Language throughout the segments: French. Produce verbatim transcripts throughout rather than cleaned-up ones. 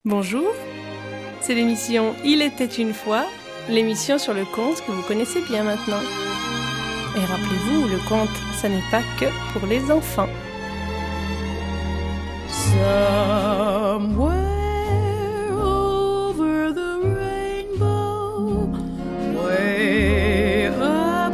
Bonjour, c'est l'émission Il était une fois, l'émission sur le conte que vous connaissez bien maintenant. Et rappelez-vous, le conte, ça n'est pas que pour les enfants. Somewhere over the rainbow, way up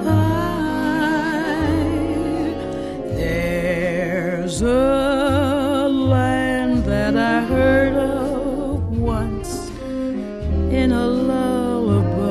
high, there's a land that I heard of once in a lullaby.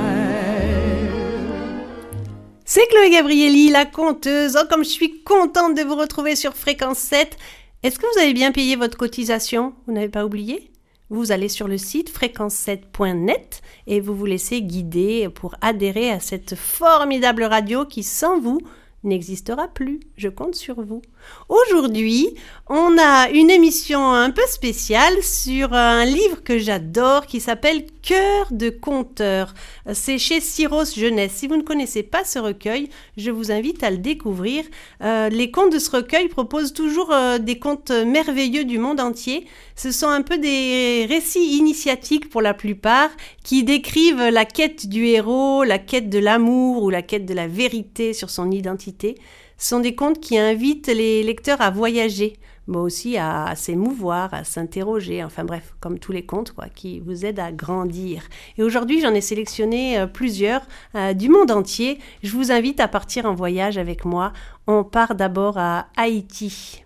C'est Chloé Gabrielli, la conteuse. Oh, comme je suis contente de vous retrouver sur Fréquence sept. Est-ce que vous avez bien payé votre cotisation ? Vous n'avez pas oublié ? Vous allez sur le site fréquence sept point net et vous vous laissez guider pour adhérer à cette formidable radio qui, sans vous, n'existera plus. Je compte sur vous. Aujourd'hui, on a une émission un peu spéciale sur un livre que j'adore qui s'appelle Cœur de conteur. C'est chez Syros Jeunesse. Si vous ne connaissez pas ce recueil, je vous invite à le découvrir. Euh, les contes de ce recueil proposent toujours euh, des contes merveilleux du monde entier. Ce sont un peu des récits initiatiques pour la plupart qui décrivent la quête du héros, la quête de l'amour ou la quête de la vérité sur son identité. Ce sont des contes qui invitent les lecteurs à voyager, mais aussi à, à s'émouvoir, à s'interroger, enfin bref, comme tous les contes quoi, qui vous aident à grandir. Et aujourd'hui, j'en ai sélectionné euh, plusieurs euh, du monde entier. Je vous invite à partir en voyage avec moi. On part d'abord à Haïti.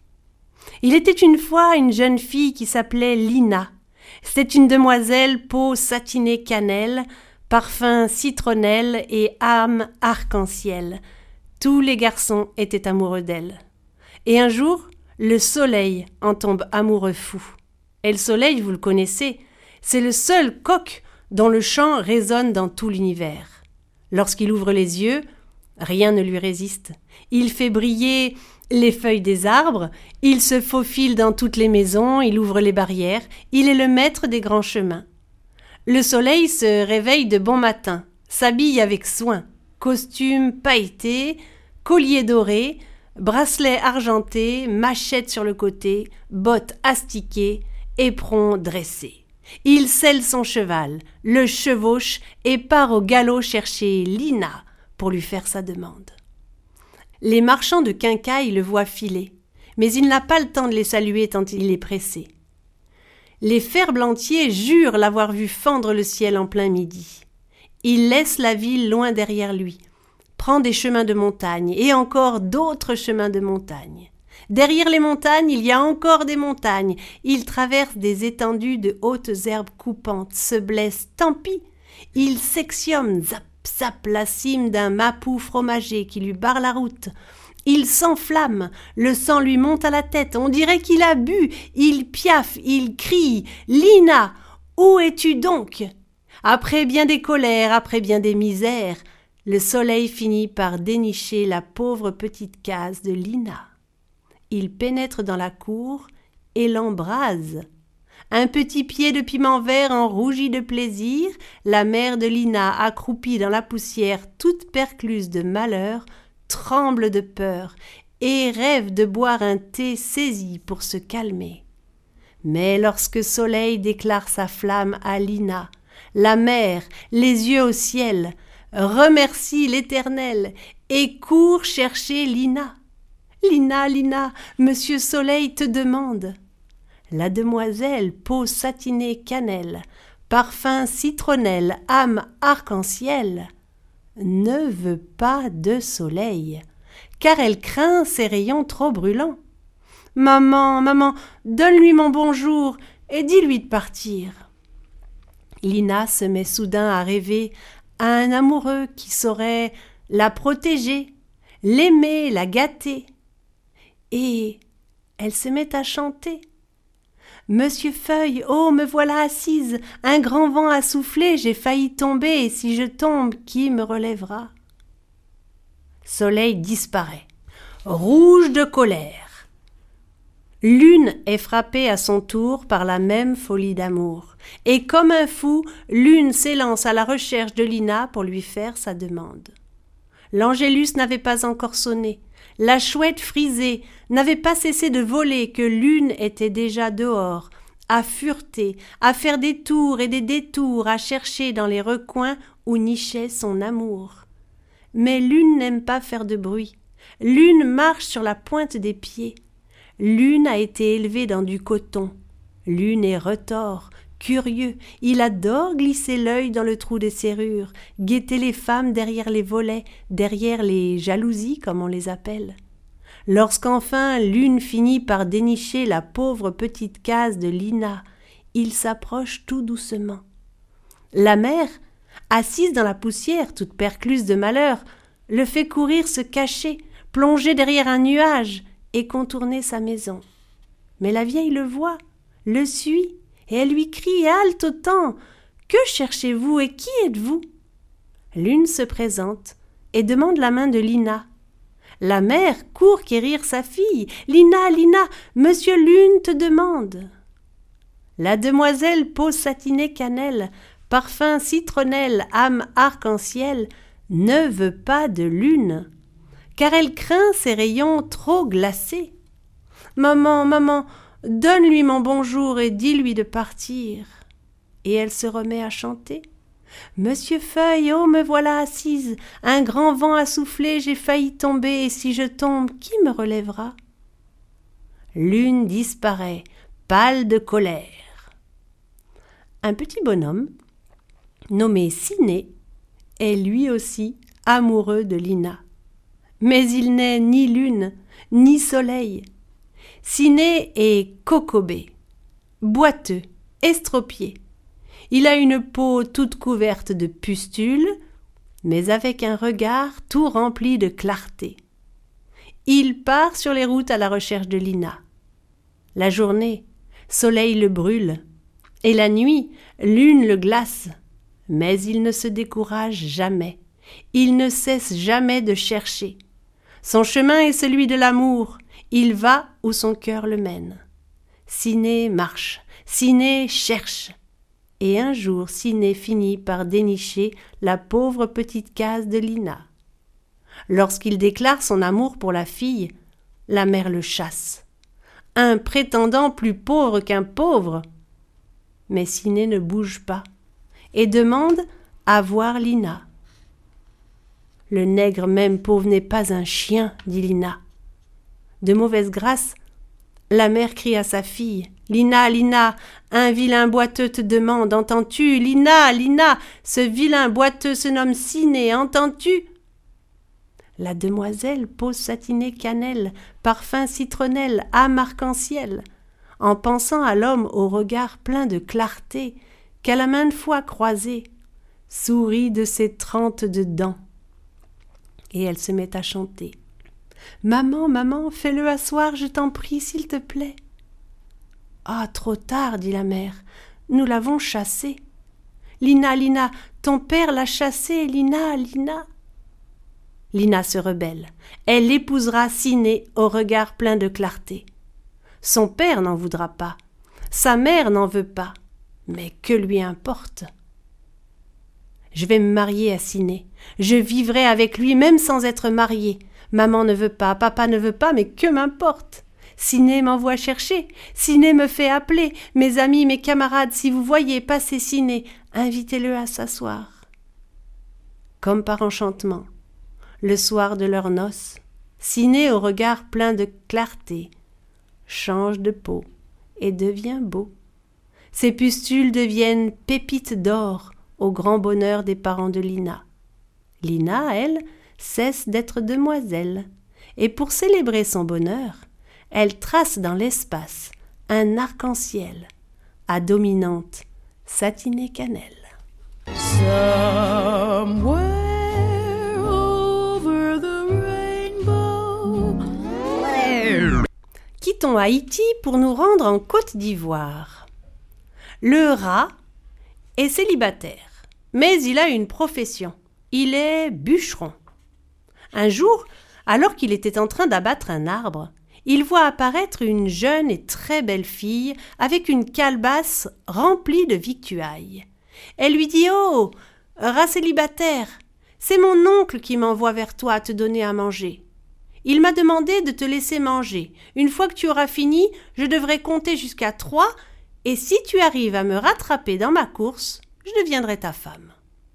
Il était une fois une jeune fille qui s'appelait Lina. C'était une demoiselle peau satinée cannelle, parfum citronnelle et âme arc-en-ciel. Tous les garçons étaient amoureux d'elle. Et un jour, le soleil en tombe amoureux fou. Et le soleil, vous le connaissez, c'est le seul coq dont le chant résonne dans tout l'univers. Lorsqu'il ouvre les yeux, rien ne lui résiste. Il fait briller les feuilles des arbres, il se faufile dans toutes les maisons, il ouvre les barrières, il est le maître des grands chemins. Le soleil se réveille de bon matin, s'habille avec soin, costume pailleté, collier doré, bracelet argenté, machette sur le côté, bottes astiquées, éperon dressé. Il selle son cheval, le chevauche et part au galop chercher Lina pour lui faire sa demande. Les marchands de quincailles le voient filer, mais il n'a pas le temps de les saluer tant il est pressé. Les ferblantiers jurent l'avoir vu fendre le ciel en plein midi. Il laisse la ville loin derrière lui, prend des chemins de montagne et encore d'autres chemins de montagne. Derrière les montagnes, il y a encore des montagnes. Il traverse des étendues de hautes herbes coupantes, se blesse, tant pis. Il sectionne, zap, zap, la cime d'un mapou fromager qui lui barre la route. Il s'enflamme, le sang lui monte à la tête, on dirait qu'il a bu. Il piaffe, il crie « Lina, où es-tu donc ?» Après bien des colères, après bien des misères, le soleil finit par dénicher la pauvre petite case de Lina. Il pénètre dans la cour et l'embrase. Un petit pied de piment vert en rougit de plaisir, la mère de Lina, accroupie dans la poussière, toute percluse de malheur, tremble de peur et rêve de boire un thé saisi pour se calmer. Mais lorsque Soleil déclare sa flamme à Lina, la mère, les yeux au ciel, remercie l'Éternel et court chercher Lina. « Lina, Lina, Monsieur Soleil te demande. » La demoiselle, peau satinée cannelle, parfum citronnelle, âme arc-en-ciel, ne veut pas de soleil, car elle craint ses rayons trop brûlants. « Maman, maman, donne-lui mon bonjour et dis-lui de partir. » Lina se met soudain à rêver à un amoureux qui saurait la protéger, l'aimer, la gâter. Et elle se met à chanter. « Monsieur Feuille, oh, me voilà assise, un grand vent a soufflé, j'ai failli tomber, et si je tombe, qui me relèvera ?» Soleil disparaît, rouge de colère. Lune est frappée à son tour par la même folie d'amour. Et comme un fou, Lune s'élance à la recherche de Lina pour lui faire sa demande. L'Angélus n'avait pas encore sonné. La chouette frisée n'avait pas cessé de voler que Lune était déjà dehors, à fureter, à faire des tours et des détours, à chercher dans les recoins où nichait son amour. Mais l'une n'aime pas faire de bruit, l'une marche sur la pointe des pieds, l'une a été élevée dans du coton, l'une est retors, curieux, il adore glisser l'œil dans le trou des serrures, guetter les femmes derrière les volets, derrière les jalousies comme on les appelle. Lorsqu'enfin l'une finit par dénicher la pauvre petite case de Lina, il s'approche tout doucement. La mère, assise dans la poussière, toute percluse de malheur, le fait courir se cacher, plonger derrière un nuage et contourner sa maison. Mais la vieille le voit, le suit, et elle lui crie haletautant « Que cherchez-vous et qui êtes-vous » L'une se présente et demande la main de Lina. La mère court quérir sa fille. « Lina, Lina, monsieur Lune te demande !» La demoiselle peau satinée cannelle, parfum citronnelle, âme arc-en-ciel, ne veut pas de Lune, car elle craint ses rayons trop glacés. « Maman, maman, donne-lui mon bonjour et dis-lui de partir. » Et elle se remet à chanter. Monsieur Feuille, oh me voilà assise, un grand vent a soufflé, j'ai failli tomber, et si je tombe, qui me relèvera? L'une disparaît, pâle de colère. Un petit bonhomme, nommé Ciné, est lui aussi amoureux de Lina. Mais il n'est ni lune, ni soleil. Ciné est cocobé, boiteux, estropié. Il a une peau toute couverte de pustules, mais avec un regard tout rempli de clarté. Il part sur les routes à la recherche de Lina. La journée, soleil le brûle, et la nuit, lune le glace. Mais il ne se décourage jamais, il ne cesse jamais de chercher. Son chemin est celui de l'amour, il va où son cœur le mène. Ciné marche, Ciné cherche. Et un jour, Ciné finit par dénicher la pauvre petite case de Lina. Lorsqu'il déclare son amour pour la fille, la mère le chasse. Un prétendant plus pauvre qu'un pauvre. Mais Ciné ne bouge pas et demande à voir Lina. Le nègre même pauvre n'est pas un chien, dit Lina. De mauvaise grâce, la mère crie à sa fille. Lina, Lina, un vilain boiteux te demande, entends-tu? Lina, Lina, ce vilain boiteux se nomme Ciné, entends-tu? La demoiselle, peau satinée cannelle, parfum citronnelle, âme arc-en-ciel, en pensant à l'homme au regard plein de clarté, qu'elle a maintes fois croisé, sourit de ses trente de dents. Et elle se met à chanter. Maman, maman, fais-le asseoir, je t'en prie, s'il te plaît. Ah, trop tard, dit la mère, nous l'avons chassé. Lina, Lina, ton père l'a chassé, Lina, Lina. Lina se rebelle. Elle épousera Ciné au regard plein de clarté. Son père n'en voudra pas, sa mère n'en veut pas, mais que lui importe? Je vais me marier à Ciné, je vivrai avec lui même sans être mariée. Maman ne veut pas, papa ne veut pas, mais que m'importe? Ciné m'envoie chercher, Ciné me fait appeler. Mes amis, mes camarades, si vous voyez passer Ciné, invitez-le à s'asseoir. Comme par enchantement, le soir de leurs noces, Ciné au regard plein de clarté change de peau et devient beau. Ses pustules deviennent pépites d'or au grand bonheur des parents de Lina. Lina, elle, cesse d'être demoiselle, et pour célébrer son bonheur, elle trace dans l'espace un arc-en-ciel à dominante satinée cannelle. Somewhere over the rainbow. Quittons Haïti pour nous rendre en Côte d'Ivoire. Le rat est célibataire, mais il a une profession. Il est bûcheron. Un jour, alors qu'il était en train d'abattre un arbre, il voit apparaître une jeune et très belle fille avec une calebasse remplie de victuailles. Elle lui dit « Oh, rat célibataire, c'est mon oncle qui m'envoie vers toi te donner à manger. Il m'a demandé de te laisser manger. Une fois que tu auras fini, je devrai compter jusqu'à trois Et si tu arrives à me rattraper dans ma course, je deviendrai ta femme. »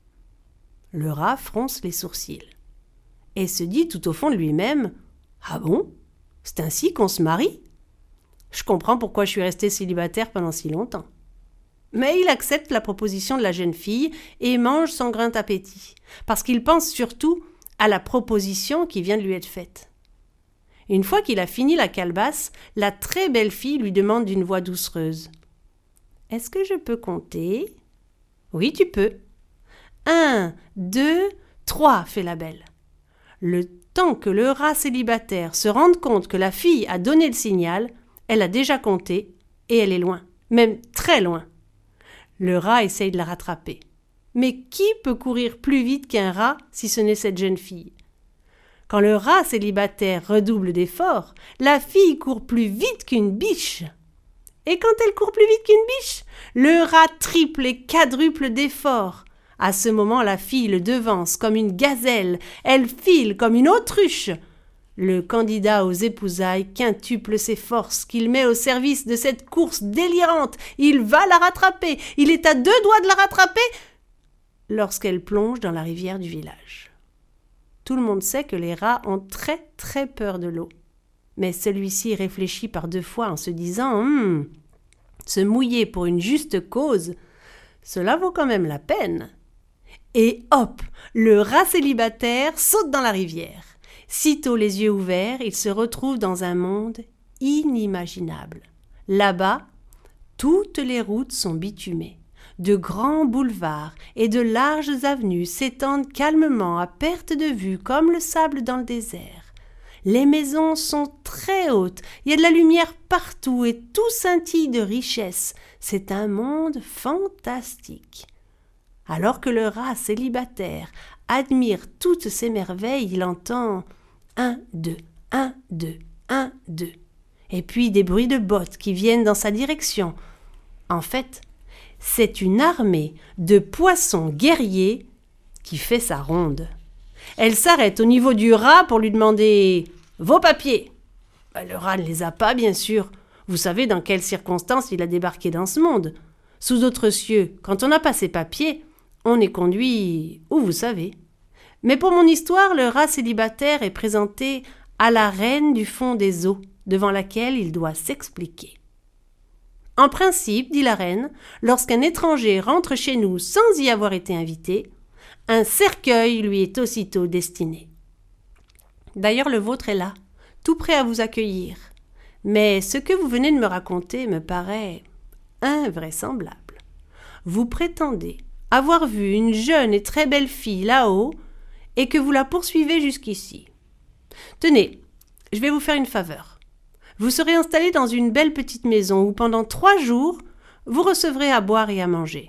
Le rat fronce les sourcils et se dit tout au fond de lui-même « Ah bon ? C'est ainsi qu'on se marie ? Je comprends pourquoi je suis resté célibataire pendant si longtemps. » Mais il accepte la proposition de la jeune fille et mange sans grand appétit, parce qu'il pense surtout à la proposition qui vient de lui être faite. Une fois qu'il a fini la calebasse, la très belle fille lui demande d'une voix doucereuse. « Est-ce que je peux compter ? » ?»« Oui, tu peux. »« Un, deux, trois, fait la belle. » Le temps que le rat célibataire se rende compte que la fille a donné le signal, elle a déjà compté et elle est loin, même très loin. Le rat essaye de la rattraper. Mais qui peut courir plus vite qu'un rat si ce n'est cette jeune fille ? Quand le rat célibataire redouble d'efforts, la fille court plus vite qu'une biche. Et quand elle court plus vite qu'une biche, le rat triple et quadruple d'efforts. À ce moment, la fille le devance comme une gazelle, elle file comme une autruche. Le candidat aux épousailles quintuple ses forces qu'il met au service de cette course délirante. Il va la rattraper, il est à deux doigts de la rattraper lorsqu'elle plonge dans la rivière du village. Tout le monde sait que les rats ont très très peur de l'eau. Mais celui-ci réfléchit par deux fois en se disant hum, « se mouiller pour une juste cause, cela vaut quand même la peine. » Et hop, le rat célibataire saute dans la rivière. Sitôt les yeux ouverts, il se retrouve dans un monde inimaginable. Là-bas, toutes les routes sont bitumées. De grands boulevards et de larges avenues s'étendent calmement à perte de vue comme le sable dans le désert. Les maisons sont très hautes, il y a de la lumière partout et tout scintille de richesse. C'est un monde fantastique. Alors que le rat célibataire admire toutes ces merveilles, il entend un, deux, un, deux, un, deux. Et puis des bruits de bottes qui viennent dans sa direction. En fait, c'est une armée de poissons guerriers qui fait sa ronde. Elle s'arrête au niveau du rat pour lui demander « Vos papiers ?» Ben, le rat ne les a pas, bien sûr. Vous savez dans quelles circonstances il a débarqué dans ce monde. Sous d'autres cieux, quand on n'a pas ses papiers, on est conduit où vous savez. Mais pour mon histoire, le rat célibataire est présenté à la reine du fond des eaux, devant laquelle il doit s'expliquer. En principe, dit la reine, lorsqu'un étranger rentre chez nous sans y avoir été invité, un cercueil lui est aussitôt destiné. D'ailleurs, le vôtre est là, tout prêt à vous accueillir. Mais ce que vous venez de me raconter me paraît invraisemblable. Vous prétendez avoir vu une jeune et très belle fille là-haut et que vous la poursuivez jusqu'ici. Tenez, je vais vous faire une faveur. Vous serez installé dans une belle petite maison où pendant trois jours, vous recevrez à boire et à manger.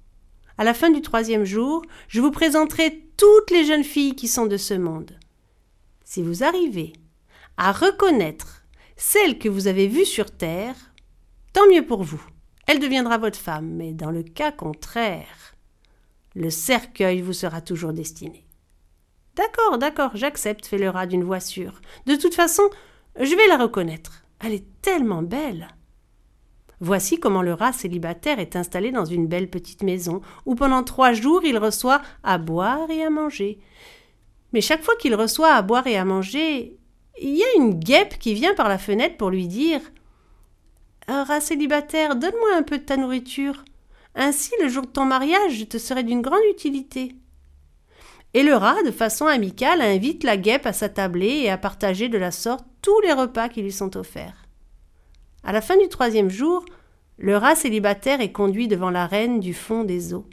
À la fin du troisième jour, je vous présenterai toutes les jeunes filles qui sont de ce monde. Si vous arrivez à reconnaître celle que vous avez vue sur terre, tant mieux pour vous. Elle deviendra votre femme, mais dans le cas contraire, le cercueil vous sera toujours destiné. D'accord, d'accord, j'accepte, fait le rat d'une voix sûre. De toute façon, je vais la reconnaître. Elle est tellement belle. Voici comment le rat célibataire est installé dans une belle petite maison où pendant trois jours il reçoit à boire et à manger. Mais chaque fois qu'il reçoit à boire et à manger, il y a une guêpe qui vient par la fenêtre pour lui dire « Rat célibataire, donne-moi un peu de ta nourriture. Ainsi, le jour de ton mariage, je te serai d'une grande utilité. » Et le rat, de façon amicale, invite la guêpe à s'attabler et à partager de la sorte tous les repas qui lui sont offerts. À la fin du troisième jour, le rat célibataire est conduit devant la reine du fond des eaux.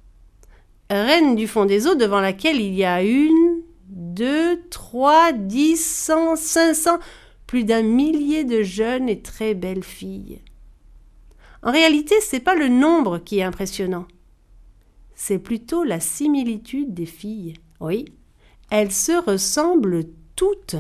Reine du fond des eaux devant laquelle il y a une, deux, trois, dix, cent, cinq cents, plus d'un millier de jeunes et très belles filles. En réalité, ce n'est pas le nombre qui est impressionnant. C'est plutôt la similitude des filles. Oui, elles se ressemblent toutes.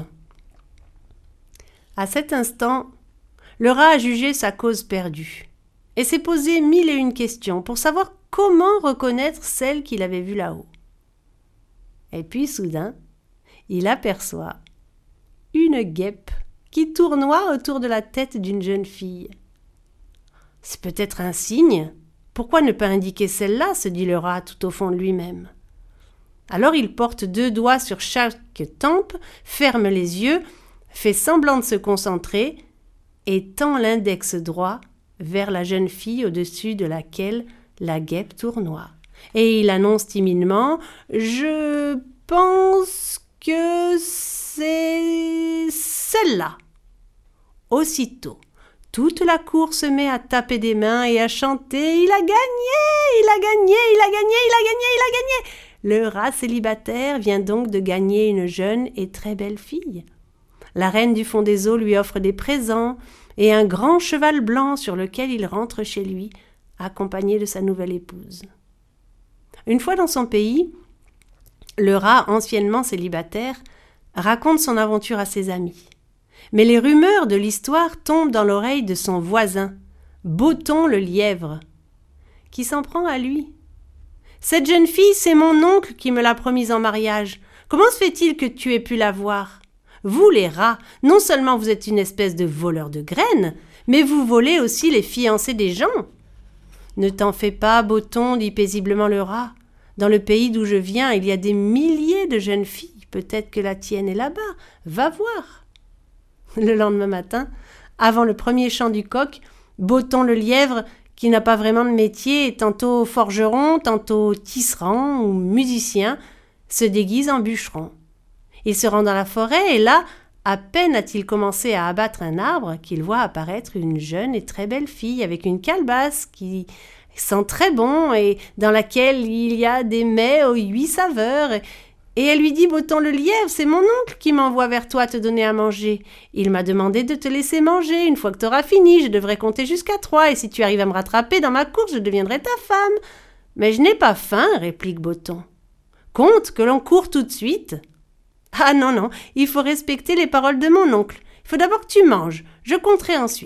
À cet instant, le rat a jugé sa cause perdue et s'est posé mille et une questions pour savoir comment reconnaître celle qu'il avait vue là-haut. Et puis soudain, il aperçoit une guêpe qui tournoie autour de la tête d'une jeune fille. C'est peut-être un signe. Pourquoi ne pas indiquer celle-là, se dit le rat tout au fond de lui-même. Alors il porte deux doigts sur chaque tempe, ferme les yeux, fait semblant de se concentrer et tend l'index droit vers la jeune fille au-dessus de laquelle la guêpe tournoie. Et il annonce timidement « Je pense que c'est celle-là ». Aussitôt, toute la cour se met à taper des mains et à chanter « Il a gagné, il a gagné, il a gagné, il a gagné, il a gagné !» Le rat célibataire vient donc de gagner une jeune et très belle fille. La reine du fond des eaux lui offre des présents et un grand cheval blanc sur lequel il rentre chez lui, accompagné de sa nouvelle épouse. Une fois dans son pays, le rat, anciennement célibataire, raconte son aventure à ses amis. Mais les rumeurs de l'histoire tombent dans l'oreille de son voisin, Botton le lièvre, qui s'en prend à lui. « Cette jeune fille, c'est mon oncle qui me l'a promise en mariage. Comment se fait-il que tu aies pu la voir ? Vous, les rats, non seulement vous êtes une espèce de voleur de graines, mais vous volez aussi les fiancées des gens. » « Ne t'en fais pas, Botton, dit paisiblement le rat. Dans le pays d'où je viens, il y a des milliers de jeunes filles. Peut-être que la tienne est là-bas. Va voir. » Le lendemain matin, avant le premier chant du coq, Botton le lièvre, qui n'a pas vraiment de métier, est tantôt forgeron, tantôt tisserand ou musicien, se déguise en bûcheron. Il se rend dans la forêt et là, à peine a-t-il commencé à abattre un arbre qu'il voit apparaître une jeune et très belle fille avec une calebasse qui sent très bon et dans laquelle il y a des mets aux huit saveurs. Et elle lui dit « Botton le lièvre, c'est mon oncle qui m'envoie vers toi te donner à manger. Il m'a demandé de te laisser manger. Une fois que tu auras fini, je devrais compter jusqu'à trois et si tu arrives à me rattraper dans ma course, je deviendrai ta femme. » « Mais je n'ai pas faim, réplique Botton. « Compte que l'on court tout de suite. » « Ah non, non, il faut respecter les paroles de mon oncle. Il faut d'abord que tu manges, je compterai ensuite. »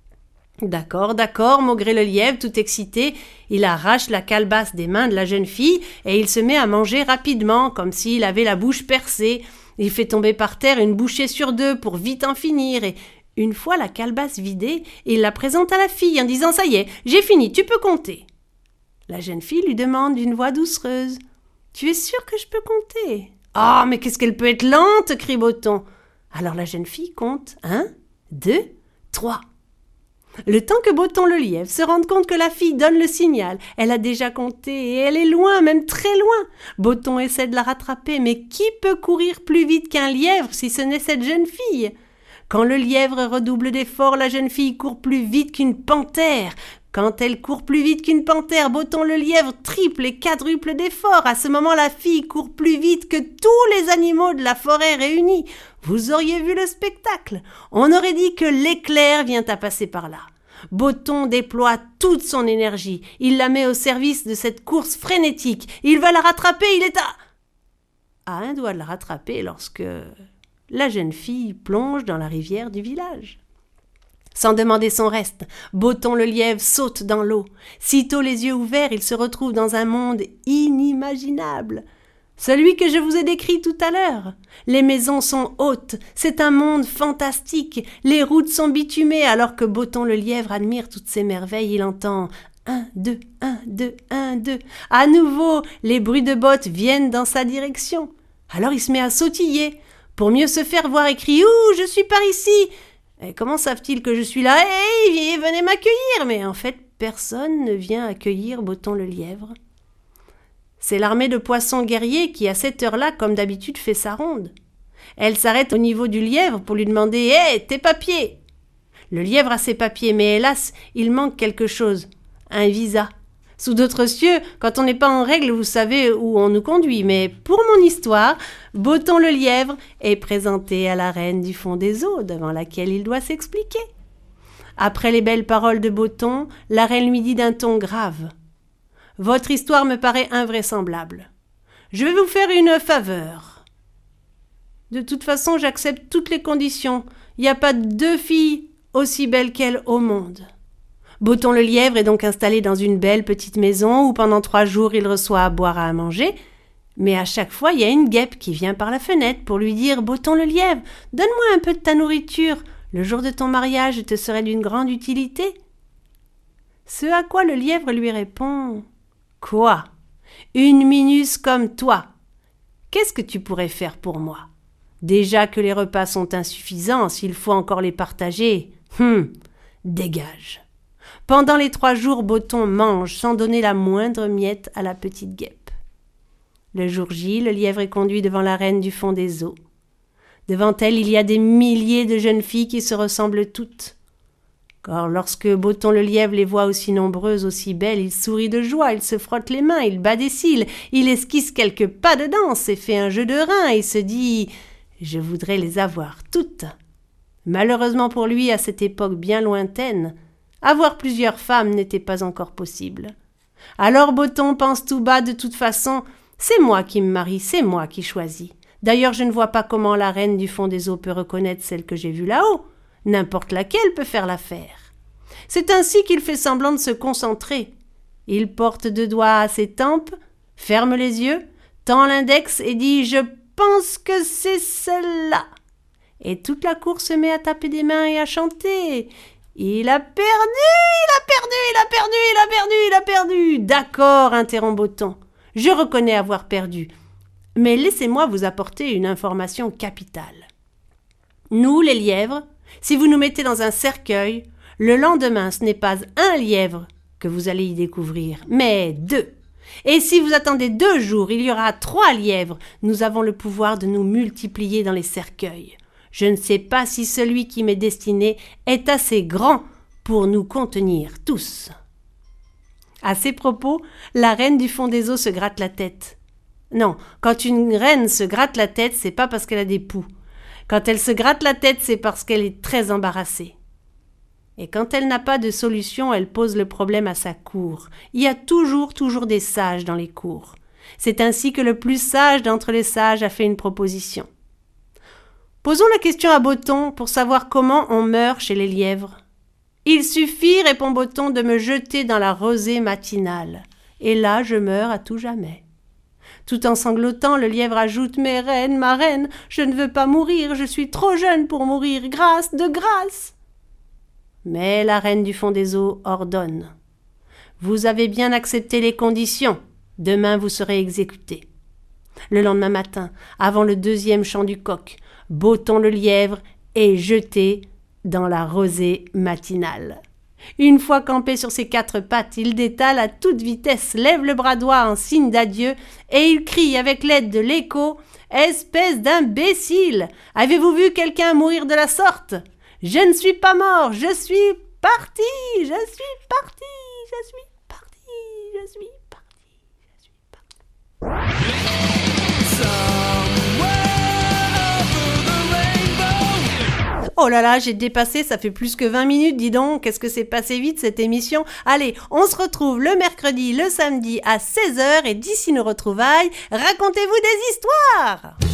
« D'accord, d'accord, maugrait le lièvre, tout excité. Il arrache la calebasse des mains de la jeune fille et il se met à manger rapidement, comme s'il avait la bouche percée. Il fait tomber par terre une bouchée sur deux pour vite en finir et, une fois la calebasse vidée, il la présente à la fille en disant « Ça y est, j'ai fini, tu peux compter. » La jeune fille lui demande d'une voix doucereuse « Tu es sûre que je peux compter ?»« Ah, mais qu'est-ce qu'elle peut être lente !» crie Botton. Alors la jeune fille compte un, deux, trois. Le temps que Botton le lièvre se rende compte que la fille donne le signal, elle a déjà compté et elle est loin, même très loin. Botton essaie de la rattraper, mais qui peut courir plus vite qu'un lièvre si ce n'est cette jeune fille ? Quand le lièvre redouble d'efforts, la jeune fille court plus vite qu'une panthère. Quand elle court plus vite qu'une panthère, Botton le lièvre triple et quadruple d'efforts. À ce moment, la fille court plus vite que tous les animaux de la forêt réunis. Vous auriez vu le spectacle. On aurait dit que l'éclair vient à passer par là. Botton déploie toute son énergie. Il la met au service de cette course frénétique. Il va la rattraper, il est à... à un doigt de la rattraper lorsque la jeune fille plonge dans la rivière du village. Sans demander son reste, Botton le lièvre saute dans l'eau. Sitôt les yeux ouverts, il se retrouve dans un monde inimaginable. Celui que je vous ai décrit tout à l'heure. Les maisons sont hautes, c'est un monde fantastique. Les routes sont bitumées alors que Botton le lièvre admire toutes ces merveilles. Il entend un, deux, un, deux, un, deux. À nouveau, les bruits de bottes viennent dans sa direction. Alors il se met à sautiller pour mieux se faire voir et crie « Ouh, je suis par ici !» Et comment savent-ils que je suis là ? Hé, hey, venez m'accueillir ! Mais en fait, personne ne vient accueillir Botton le lièvre. C'est l'armée de poissons guerriers qui, à cette heure-là, comme d'habitude, fait sa ronde. Elle s'arrête au niveau du lièvre pour lui demander « Hé, hey, tes papiers !» Le lièvre a ses papiers, mais hélas, il manque quelque chose. Un visa. Sous d'autres cieux, quand on n'est pas en règle, vous savez où on nous conduit. Mais pour mon histoire, Botton le lièvre est présenté à la reine du fond des eaux, devant laquelle il doit s'expliquer. Après les belles paroles de Botton, la reine lui dit d'un ton grave « Votre histoire me paraît invraisemblable. Je vais vous faire une faveur. De toute façon, j'accepte toutes les conditions. Il n'y a pas deux filles aussi belles qu'elle au monde. » Botton le lièvre est donc installé dans une belle petite maison où pendant trois jours il reçoit à boire et à manger. Mais à chaque fois, il y a une guêpe qui vient par la fenêtre pour lui dire « Botton le lièvre, donne-moi un peu de ta nourriture. Le jour de ton mariage, je te serai d'une grande utilité. » Ce à quoi le lièvre lui répond « Quoi ? Une minus comme toi ? Qu'est-ce que tu pourrais faire pour moi ? Déjà que les repas sont insuffisants, s'il faut encore les partager, hum, dégage !» Pendant les trois jours, Botton mange sans donner la moindre miette à la petite guêpe. Le jour J, le lièvre est conduit devant la reine du fond des eaux. Devant elle, il y a des milliers de jeunes filles qui se ressemblent toutes. Car lorsque Botton le lièvre les voit aussi nombreuses, aussi belles, il sourit de joie, il se frotte les mains, il bat des cils, il esquisse quelques pas de danse et fait un jeu de reins et se dit « Je voudrais les avoir toutes ». Malheureusement pour lui, à cette époque bien lointaine, avoir plusieurs femmes n'était pas encore possible. Alors Botton pense tout bas, de toute façon, c'est moi qui me marie, c'est moi qui choisis. D'ailleurs, je ne vois pas comment la reine du fond des eaux peut reconnaître celle que j'ai vue là-haut. N'importe laquelle peut faire l'affaire. C'est ainsi qu'il fait semblant de se concentrer. Il porte deux doigts à ses tempes, ferme les yeux, tend l'index et dit « Je pense que c'est celle-là ». Et toute la cour se met à taper des mains et à chanter. Il a perdu, il a perdu, il a perdu, il a perdu, il a perdu. D'accord, interrompt Botton. Je reconnais avoir perdu. Mais laissez-moi vous apporter une information capitale. Nous, les lièvres, si vous nous mettez dans un cercueil, le lendemain, ce n'est pas un lièvre que vous allez y découvrir, mais deux. Et si vous attendez deux jours, il y aura trois lièvres. Nous avons le pouvoir de nous multiplier dans les cercueils. Je ne sais pas si celui qui m'est destiné est assez grand pour nous contenir tous. À ces propos, la reine du fond des eaux se gratte la tête. Non, quand une reine se gratte la tête, c'est pas parce qu'elle a des poux. Quand elle se gratte la tête, c'est parce qu'elle est très embarrassée. Et quand elle n'a pas de solution, elle pose le problème à sa cour. Il y a toujours, toujours des sages dans les cours. C'est ainsi que le plus sage d'entre les sages a fait une proposition. Posons la question à Botton pour savoir comment on meurt chez les lièvres. Il suffit, répond Botton, de me jeter dans la rosée matinale. Et là, je meurs à tout jamais. Tout en sanglotant, le lièvre ajoute « Mais reine, ma reine, je ne veux pas mourir, je suis trop jeune pour mourir, grâce, de grâce !» Mais la reine du fond des eaux ordonne. « Vous avez bien accepté les conditions, demain vous serez exécuté. » Le lendemain matin, avant le deuxième chant du coq, Botton le lièvre est jeté dans la rosée matinale. Une fois campé sur ses quatre pattes, il détale à toute vitesse, lève le bras droit en signe d'adieu et il crie avec l'aide de l'écho « Espèce d'imbécile! Avez-vous vu quelqu'un mourir de la sorte? Je ne suis pas mort, je suis parti, je suis parti, je suis parti, je suis parti, je suis parti. » Oh là là, j'ai dépassé, ça fait plus que vingt minutes, dis donc, qu'est-ce que c'est passé vite cette émission. Allez, on se retrouve le mercredi, le samedi à seize heures et d'ici nos retrouvailles, racontez-vous des histoires!